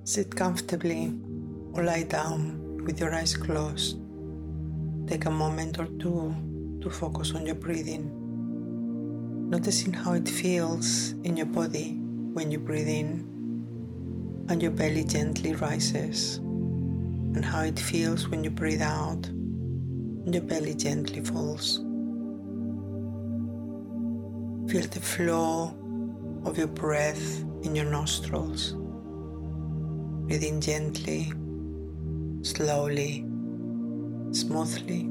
Sit comfortably or lie down with your eyes closed. Take a moment or two to focus on your breathing, noticing how it feels in your body when you breathe in and your belly gently rises, and how it feels when you breathe out and your belly gently falls. Feel the flow of your breath in your nostrils. Breathe in gently, slowly, smoothly.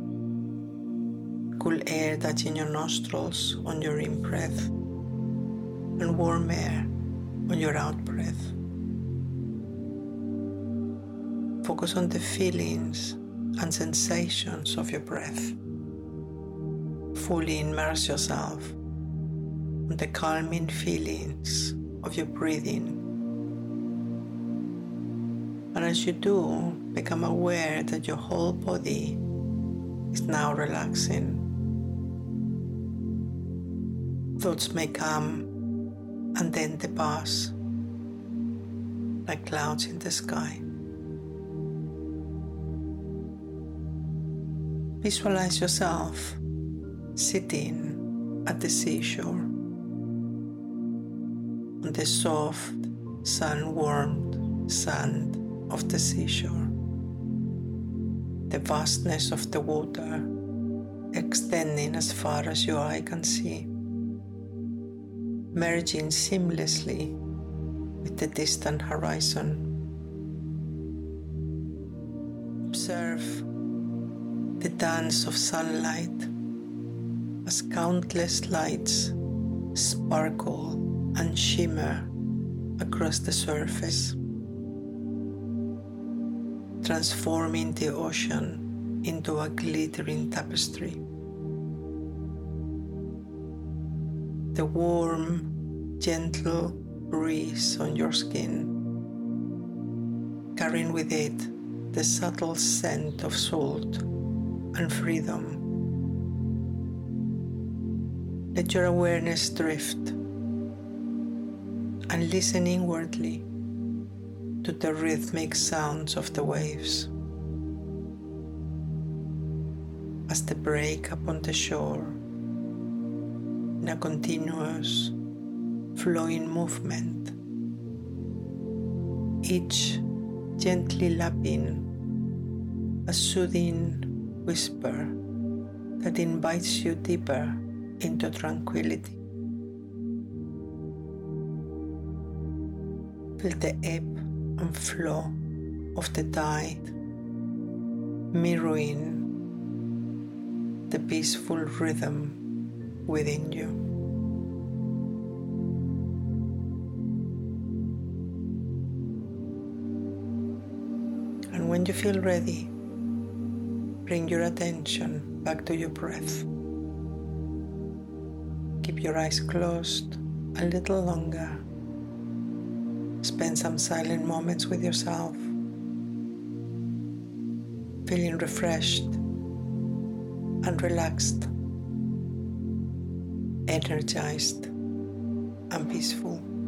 Cool air touching your nostrils on your in-breath and warm air on your out-breath. Focus on the feelings and sensations of your breath. Fully immerse yourself in the calming feelings of your breathing. And as you do, become aware that your whole body is now relaxing. Thoughts may come and then they pass, like clouds in the sky. Visualize yourself sitting at the seashore, on the soft, sun-warmed sand of the seashore. The vastness of the water extending as far as your eye can see, merging seamlessly with the distant horizon. Observe the dance of sunlight as countless lights sparkle and shimmer across the surface, transforming the ocean into a glittering tapestry. The warm, gentle breeze on your skin, carrying with it the subtle scent of salt and freedom. Let your awareness drift and listen inwardly to the rhythmic sounds of the waves as they break upon the shore in a continuous flowing movement, each gently lapping a soothing whisper that invites you deeper into tranquility. Feel the ebb and flow of the tide, mirroring the peaceful rhythm within you. And when you feel ready, bring your attention back to your breath. Keep your eyes closed a little longer. Spend some silent moments with yourself, feeling refreshed and relaxed, energized and peaceful.